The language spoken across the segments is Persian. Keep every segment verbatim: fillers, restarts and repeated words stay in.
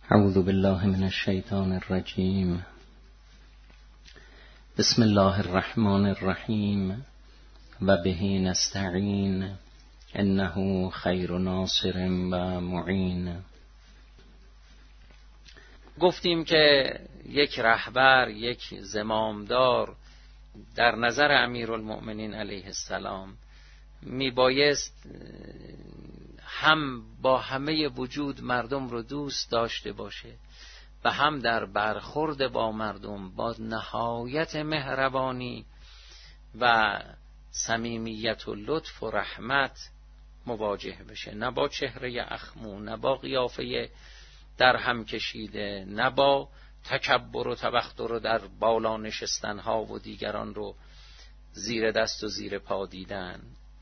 اعوذ بالله من الشیطان الرجیم. بسم الله الرحمن الرحیم و به نستعین انه خیر ناصر و معین. گفتیم که یک رهبر، یک زمامدار در نظر امیرالمؤمنین علیه السلام میبایست هم با همه وجود مردم رو دوست داشته باشه و هم در برخورد با مردم با نهایت مهربانی و صمیمیت و لطف و رحمت مواجه بشه، نه با چهره اخمو، نه با قیافه در هم کشیده، نه با تکبر و تبختر و در بالا نشستن ها و دیگران رو زیر دست و زیر پا دیدن.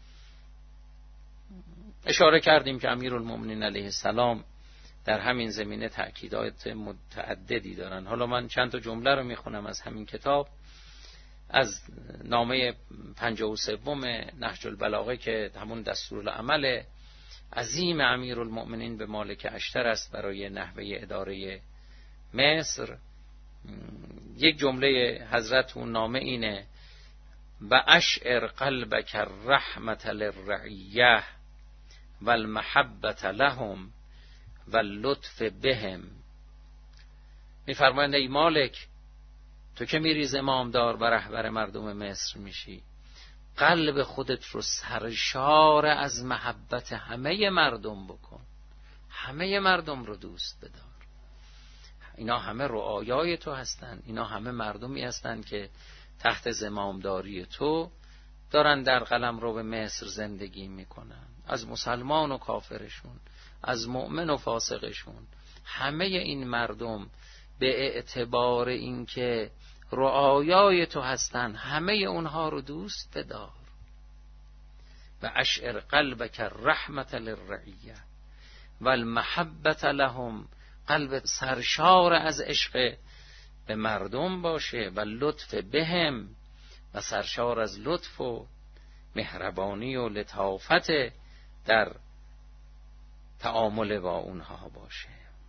اشاره کردیم که امیرالمؤمنین علیه السلام در همین زمینه تأکیدات متعددی دارن. حالا من چند تا جمله رو میخونم از همین کتاب، از نامه پنجاه و سوم نهج البلاغه که همون دستورالعمل عظیم امیرالمؤمنین به مالک اشتر است برای نحوه اداره مصر. یک جمله حضرت اون نامه اینه: و اشعر قلبک الرحمت للرعیه و المحبت لهم و اللطف بهم. میفرمایند ای مالک، تو که میری زمامدار و رهبر مردم مصر میشی، قلب خودت رو سرشار از محبت همه مردم بکن، همه مردم رو دوست بدار. اینا همه رعایای تو هستن، اینا همه مردمی هستن که تحت زمامداری تو دارن در قلمرو مصر زندگی میکنن، از مسلمان و کافرشون، از مؤمن و فاسقشون. همه این مردم به اعتبار اینکه رعایای تو هستن، همه اونها رو دوست بدار. و اشعر قلبک الرحمت للرعیه و المحبت لهم، قلب سرشار از عشق به مردم باشه، و لطف بهم، و سرشار از لطف و مهربانی و لطافت در تعامل با اونها باشه.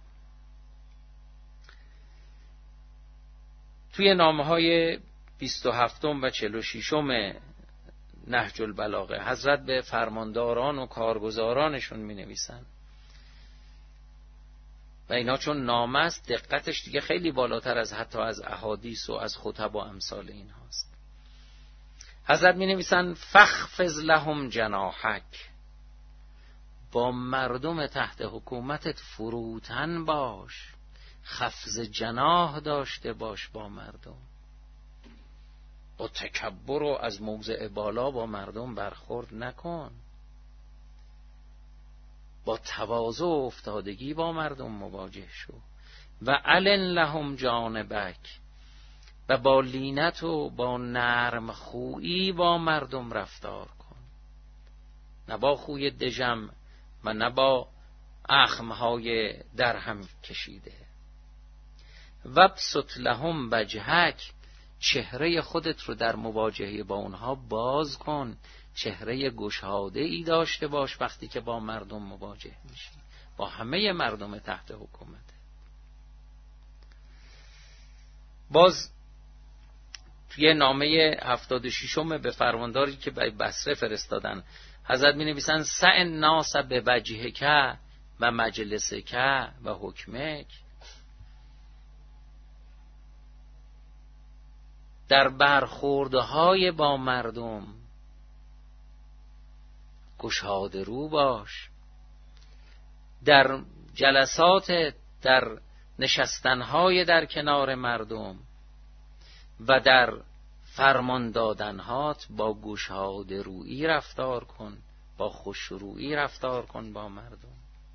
توی نامه‌های بیست و هفتم و چهل و ششم نهج البلاغه حضرت به فرمانداران و کارگزارانشون می نویسن و اینا چون نامه است دقتش دیگه خیلی بالاتر از حتی از احادیث و از خطب و امثال این هاست. حضرت می نویسن فخفض لهم جناحک، با مردم تحت حکومتت فروتن باش، خفض جناح داشته باش با مردم، با تکبر و از موضع بالا با مردم برخورد نکن، با تواضع و افتادگی با مردم مواجه شو. و علن لهم جانبک، و با لینت و با نرم خویی با مردم رفتار کن، نه با خوی دژم و نه با اخمهای در هم کشیده. وبسط لهم وجهک، چهره خودت رو در مواجهه با اونها باز کن، چهره گشاده ای داشته باش وقتی که با مردم مواجه میشی، با همه مردم تحت حکومت. باز توی نامه هفتاد و ششم به فرمانداری که به بصره فرستادن حضرت می نویسن سع الناس به وجهک و مجلسک و حکمک، در برخوردهای با مردم گشاده رو باش، در جلسات، در نشستنهای در کنار مردم و در فرمان دادنهات با گشاده رویی رفتار کن، با خوشرویی رفتار کن با مردم.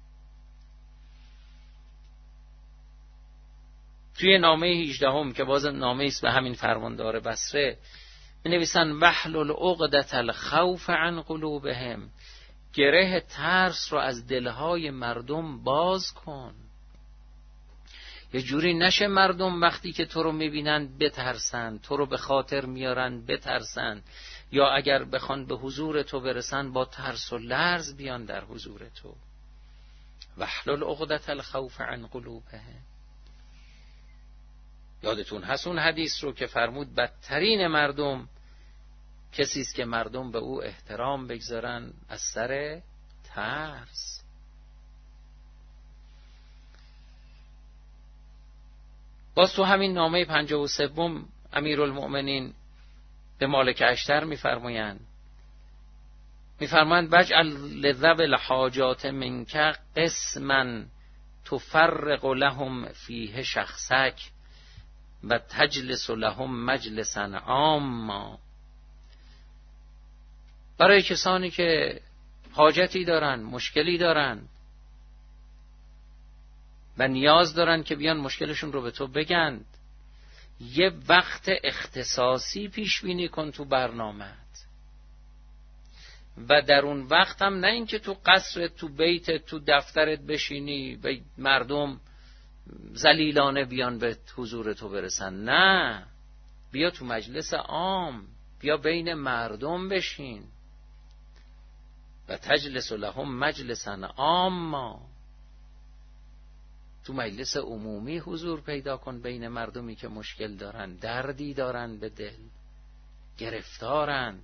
توی نامه هجدهم که باز نامه است به همین فرماندار بصره می نویسن واحلل عقدة الخوف عن قلوبهم، گره ترس رو از دلهای مردم باز کن. یه جوری نشه مردم وقتی که تو رو میبینن بترسن، تو رو به خاطر میارن بترسن، یا اگر بخوان به حضور تو برسن با ترس و لرز بیان در حضور تو. واحلل عقدة الخوف عن قلوبهم. یادتون هست اون حدیث رو که فرمود بدترین مردم کسی است که مردم به او احترام بگذارن از سر ترس. باز تو همین نامه پنجاه و سوم امیرالمؤمنین به مالک اشتر میفرمایند میفرمایند وجعل لذوی الحاجات منک قسما تفرق لهم فیه شخصک و تجلس لهم مجلسا عاما. برای کسانی که حاجتی دارن، مشکلی دارن و نیاز دارن که بیان مشکلشون رو به تو بگن، یه وقت اختصاصی پیش بینی کن تو برنامه‌ت و در اون وقت هم نه اینکه تو قصرت، تو بیتت، تو دفترت بشینی و مردم ذلیلانه بیان به حضور تو برسن. نه، بیا تو مجلس عام، بیا بین مردم بشین. و تجلس لهم مجلسا عاما، تو مجلس عمومی حضور پیدا کن بین مردمی که مشکل دارن، دردی دارن به دل، گرفتارند.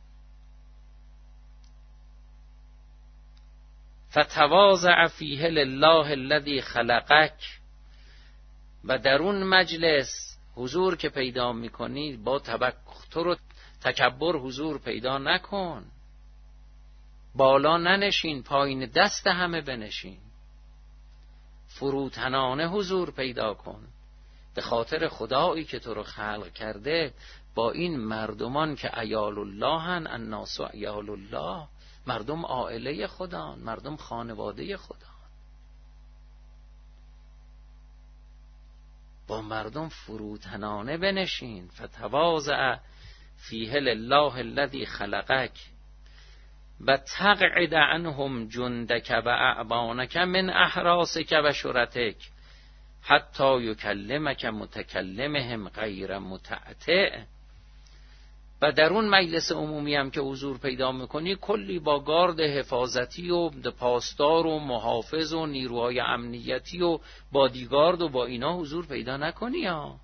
فتواضع فیه لله الذی خلقک، و در اون مجلس حضور که پیدا میکنی با تبختر و تکبر حضور پیدا نکن، بالا ننشین، پایین دست همه بنشین، فروتنانه حضور پیدا کن به خاطر خدایی که تو رو خلق کرده با این مردمان که عیال الله هن، الناس عیال الله، مردم عائله خدان، مردم خانواده خدان. با مردم فروتنانه بنشین. فتواضع فیه لله الذی خلقک و تقعد عنهم جندک و اعوانک من احراسک و شرتک حتی یکلمک متکلمهم غیر متعتع. و در اون مجلس عمومی هم که حضور پیدا میکنی کلی با گارد حفاظتی و پاسدار و محافظ و نیروهای امنیتی و بادیگارد و با اینا حضور پیدا نکنی ها.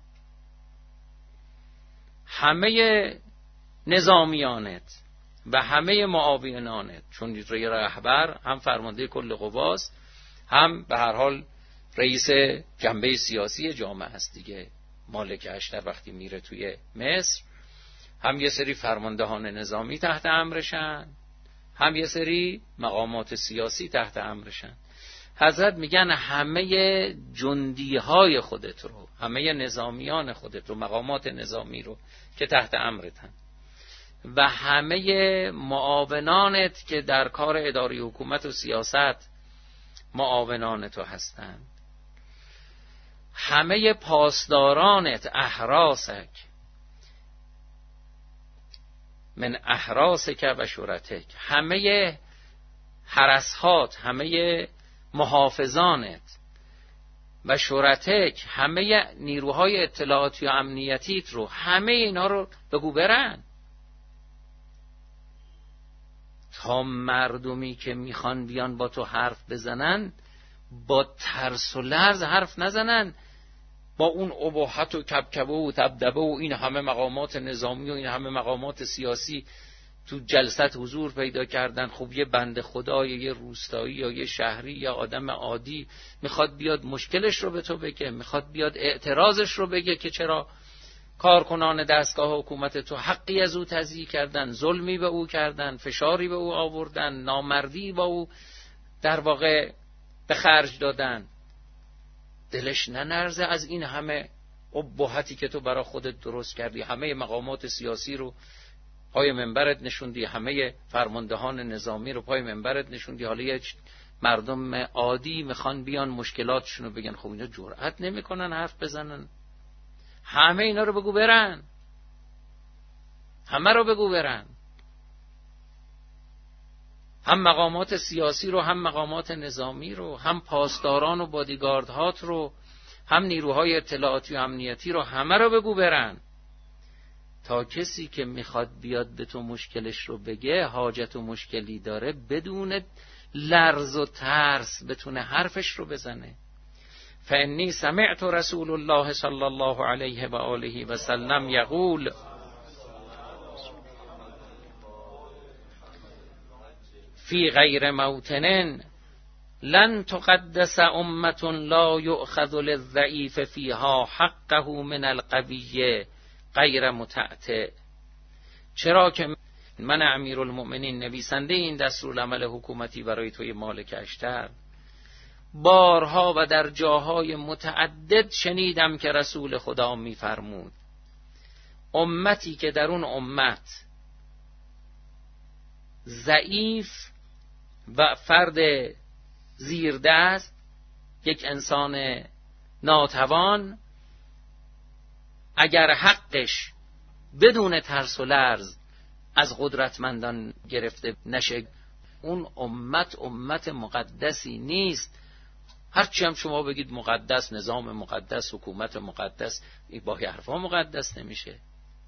همه نظامیانت و همه معاونانت، چون رهبر هم فرمانده کل قواست، هم به هر حال رئیس جنبه سیاسی جامعه هست دیگه. مالک اشتر وقتی میره توی مصر هم یه سری فرماندهان نظامی تحت امرشن، هم یه سری مقامات سیاسی تحت امرشن. حضرت میگن همه جندی های خودت رو، همه نظامیان خودت رو، مقامات نظامی رو که تحت امرتن و همه معاونانت که در کار اداری حکومت و سیاست معاونان تو هستن، همه پاسدارانت، احراسک من احراسک و شرتک، همه حرسهات، همه محافظانت و شرتک، همه نیروهای اطلاعاتی و امنیتیت رو، همه اینا رو بگو برن تا مردمی که میخوان بیان با تو حرف بزنن با ترس و لرز حرف نزنن، با اون اباحت و کبکبه و دبدبه و این همه مقامات نظامی و این همه مقامات سیاسی تو جلسات حضور پیدا کردن. خب یه بنده خدا یا یه روستایی یا یه شهری یا آدم عادی میخواد بیاد مشکلش رو به تو بگه، میخواد بیاد اعتراضش رو بگه که چرا کارکنان دستگاه حکومت تو حقی از او تضییع کردن، ظلمی به او کردن، فشاری به او آوردن، نامردی با او در واقع به خرج دادن. دلش ننرزه از این همه ابهتی که تو برای خودت درست کردی، همه مقامات سیاسی رو پای منبرت نشوندی، همه فرماندهان نظامی رو پای منبرت نشوندی، حالا یه مردم عادی میخوان بیان مشکلاتشون رو بگن. خب اینا جرأت نمیکنن حرف بزنن. همه اینا رو بگو برن، همه رو بگو برن، هم مقامات سیاسی رو، هم مقامات نظامی رو، هم پاسداران و بادیگاردهات رو، هم نیروهای اطلاعاتی و امنیتی رو، همه رو بگو برن تا کسی که میخواد بیاد به تو مشکلش رو بگه، حاجت و مشکلی داره، بدون لرز و ترس بتونه حرفش رو بزنه. فانی سمعت رسول الله صلی الله علیه و آله و سلم یقول فی غیر موطن لن تقدس امة لا یؤخذ للضعیف فیها حقه من القوی غیر متعتع. چرا که من امیرالمؤمنین نویسنده این دستورالعمل حکومتی برای توی مالک اشتر بارها و در جاهای متعدد شنیدم که رسول خدا میفرمود امتی که در اون امت ضعیف و فرد زیردست، یک انسان ناتوان، اگر حقش بدون ترس و لرز از قدرتمندان گرفته نشه، اون امت امت مقدسی نیست. هرچی هم شما بگید مقدس، نظام مقدس، حکومت مقدس، این با حرفا مقدس نمیشه.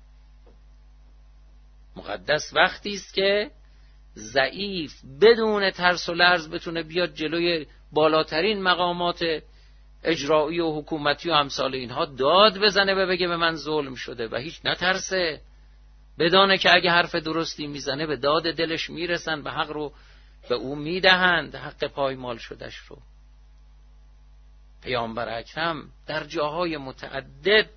مقدس وقتی است که ضعیف بدون ترس و لرز بتونه بیاد جلوی بالاترین مقامات اجرایی و حکومتی و امثال اینها داد بزنه و بگه به من ظلم شده و هیچ نترسه، بدانه که اگه حرف درستی میزنه به داد دلش میرسن و حق رو به او میدهند، حق پایمال شدش رو. پیامبر اکرم در جاهای متعدد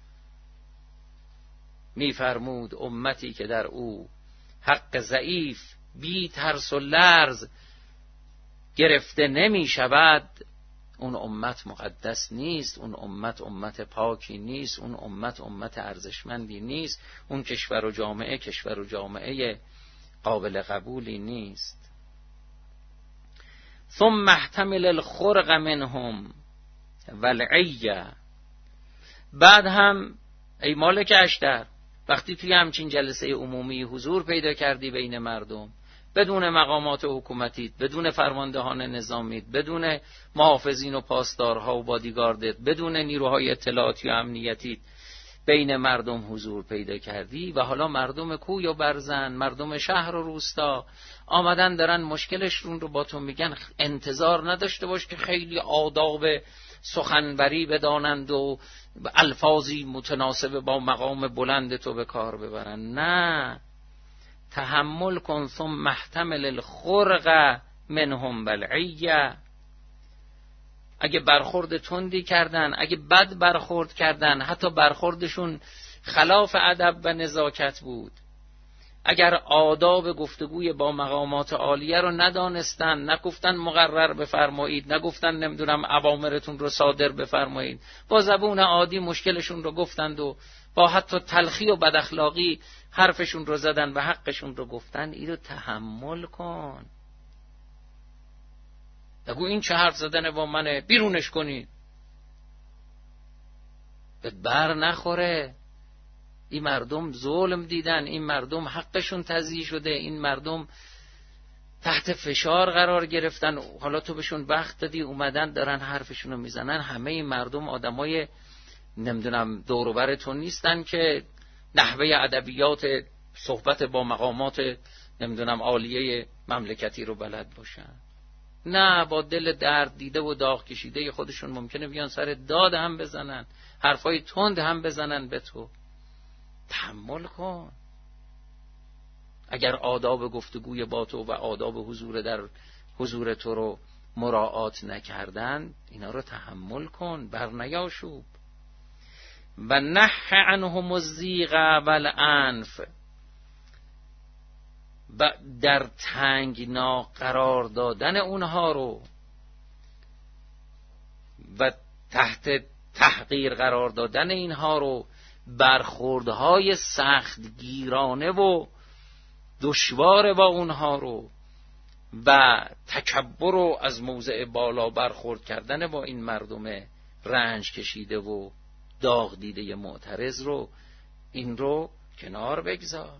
میفرمود امتی که در او حق ضعیف بی ترس و لرز گرفته نمی شود، اون امت مقدس نیست، اون امت امت پاکی نیست، اون امت امت ارزشمندی نیست، اون کشور و جامعه کشور و جامعه قابل قبولی نیست. ثم احتمل الخرق منهم والعیه. بعد هم ای مالک اشتر، وقتی توی همچین جلسه عمومی حضور پیدا کردی بین مردم، بدون مقامات حکومتیت، بدون فرماندهان نظامیت، بدون محافظین و پاسدارها و بادیگاردت، بدون نیروهای اطلاعاتی و امنیتیت بین مردم حضور پیدا کردی و حالا مردم کوی و برزن، مردم شهر و روستا آمدن دارن مشکلشون رو با تو میگن، انتظار نداشته باش که خیلی آداب سخنوری بدانند و الفاظی متناسب با مقام بلند تو به کار ببرن. نه، تحمل کن ثم احتمل الخرق منهم والعیه. اگه برخورد تندی کردن، اگه بد برخورد کردن، حتی برخوردشون خلاف ادب و نزاکت بود، اگر آداب گفتگوی با مقامات عالیه رو ندانستن، نگفتن مقرر بفرمایید، نگفتن نمیدونم اوامرتون رو صادر بفرمایید، با زبون عادی مشکلشون رو گفتند و با حتی تلخی و بداخلاقی حرفشون رو زدن و حقشون رو گفتن، اینو تحمل کن. بگو این چه حرف زدن با منه، بیرونش کنید، به بر نخوره. این مردم ظلم دیدن، این مردم حقشون تضییع شده، این مردم تحت فشار قرار گرفتن، حالا تو بهشون وقت دادی اومدن دارن حرفشون رو میزنن. همه این مردم آدمای نمیدونم دور و بر تو نیستن که نحوه ادبیات صحبت با مقامات نمیدونم عالیه مملکتی رو بلد باشن. نه، با دل درد دیده و داغ کشیده خودشون ممکنه بیان سر داد هم بزنن، حرفای تند هم بزنن به تو. تحمل کن. اگر آداب گفتگوی با تو و آداب حضور در حضور تو رو مراعات نکردن، اینا رو تحمل کن، بر نیاشوب. و نح عنهم الضیق والعنف، و در تنگنا قرار دادن اونها رو و تحت تحقیر قرار دادن اینها رو، برخوردهای سخت گیرانه و دشوار با اونها رو و تکبر و از موضع بالا برخورد کردن با این مردم رنج کشیده و داغ دیده معترض رو، این رو کنار بگذار.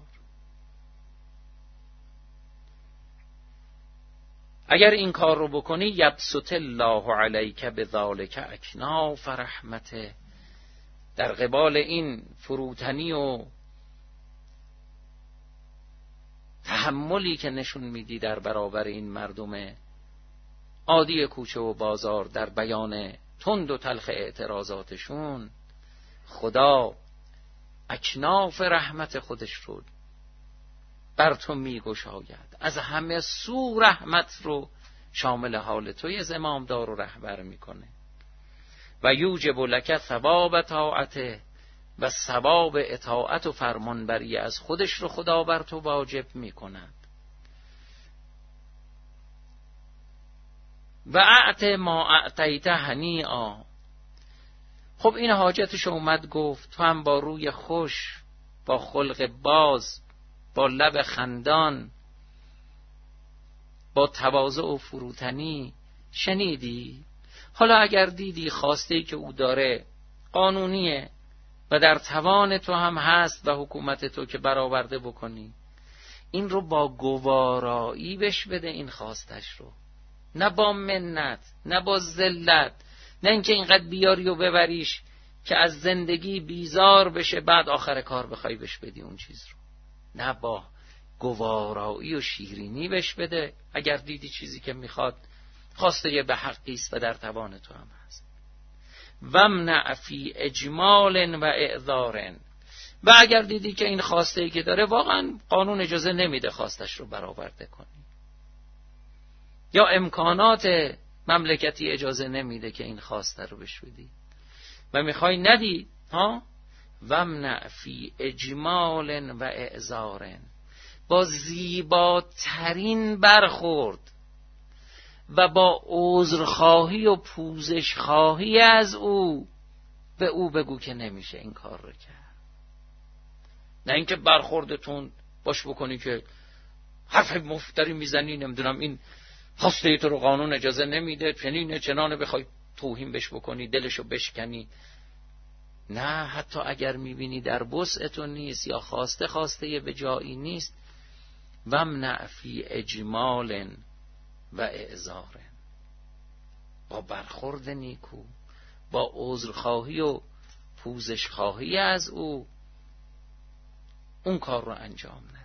اگر این کار رو بکنی، یبسط الله علیک بذالک اکناف رحمته، در قبال این فروتنی و تحملی که نشون میدی در برابر این مردم عادی کوچه و بازار در بیان تند و تلخ اعتراضاتشون، خدا اکناف رحمت خودش رو بر تو میگشاید، از همه سو رحمت رو شامل حال توی زمامدار و رهبر میکنه و یوجب لک ثواب طاعته، و ثواب اطاعت و فرمانبری از خودش رو خدا بر تو واجب میکند. و اعط ما اعطیت هنیئا. خب این حاجتش اومد گفت، تو هم با روی خوش، با خلق باز، با لب خندان، با تواضع و فروتنی شنیدی. حالا اگر دیدی خواسته که او داره قانونیه و در توان تو هم هست و حکومت تو که برآورده بکنی، این رو با گوارایی بش بده این خواستش رو، نه با منت، نه با ذلت، نه اینکه اینقدر بیاری و ببریش که از زندگی بیزار بشه بعد آخر کار بخوای بش بدی اون چیز رو. نه، با گوارایی و شیرینی بش بده. اگر دیدی چیزی که میخواد خواسته به حقی است و در توان تو هم هست. ومنع فی اجمال و اعذار. و اگر دیدی که این خواسته که داره واقعا قانون اجازه نمیده خواستش رو برآورده کنی، یا امکانات مملکتی اجازه نمیده که این خواسته رو بش بدی و میخوای ندی، ها، ومنع فی اجمال و اعذار، با زیباترین برخورد و با عذرخواهی و پوزشخواهی از او به او بگو که نمیشه این کار رو کرد. نه اینکه برخوردتون باش بکنی که حرف مفتری میزنی، نمیدونم این خواسته تو رو قانون اجازه نمیده، چنینه چنانه، بخوای توهین بش بکنی، دلشو بشکنی. نه، حتی اگر میبینی در وسع تو نیست یا خواسته خواسته به جایی نیست، ومنع فی اجمال و اعذار، با برخورد نیکو، با عذرخواهی و پوزشخواهی از او اون کار رو انجام نه.